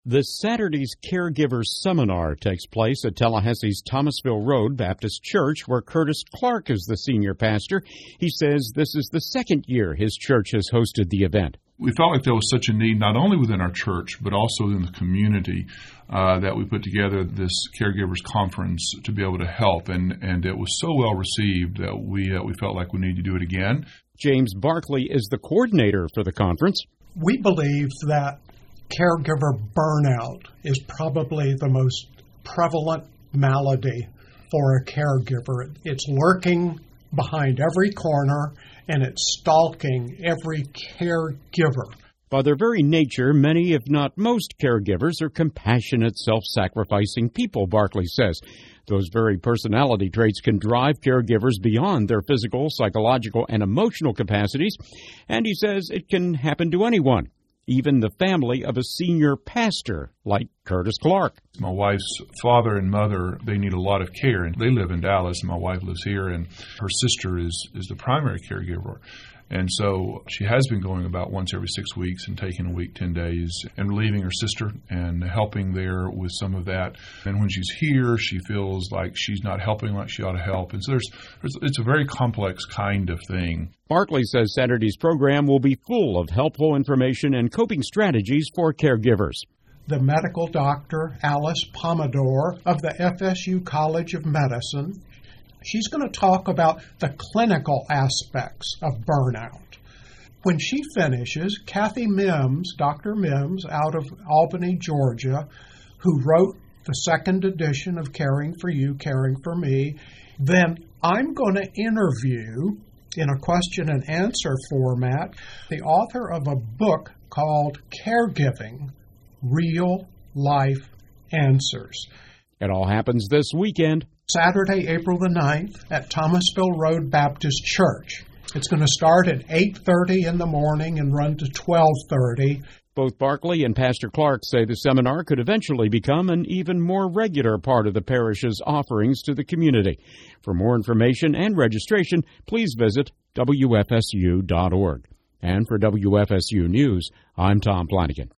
This Saturday's Caregiver Seminar takes place at Tallahassee's Thomasville Road Baptist Church, where Curtis Clark is the senior pastor. He says this is the second year his church has hosted the event. We felt like there was such a need, not only within our church, but also in the community, that we put together this Caregivers Conference to be able to help. And it was so well received that we felt like we need to do it again. James Barkley is the coordinator for the conference. We believe that caregiver burnout is probably the most prevalent malady for a caregiver. It's lurking behind every corner, and it's stalking every caregiver. By their very nature, many, if not most, caregivers are compassionate, self-sacrificing people, Barkley says. Those very personality traits can drive caregivers beyond their physical, psychological, and emotional capacities, and he says it can happen to anyone, even the family of a senior pastor like Curtis Clark. My wife's father and mother, they need a lot of care, and they live in Dallas. My wife lives here, and her sister is the primary caregiver. And so she has been going about once every 6 weeks and taking a week, 10 days, and relieving her sister and helping there with some of that. And when she's here, she feels like she's not helping like she ought to help. And so it's a very complex kind of thing. Barkley says Saturday's program will be full of helpful information and coping strategies for caregivers. The medical doctor, Alice Pomodoro of the FSU College of Medicine, she's going to talk about the clinical aspects of burnout. When she finishes, Kathy Mims, Dr. Mims, out of Albany, Georgia, who wrote the second edition of Caring for You, Caring for Me, then I'm going to interview, in a question and answer format, the author of a book called Caregiving, Real Life Answers. It all happens this weekend. Saturday, April the 9th at Thomasville Road Baptist Church. It's going to start at 8:30 in the morning and run to 12:30. Both Barkley and Pastor Clark say the seminar could eventually become an even more regular part of the parish's offerings to the community. For more information and registration, please visit WFSU.org. And for WFSU News, I'm Tom Flanagan.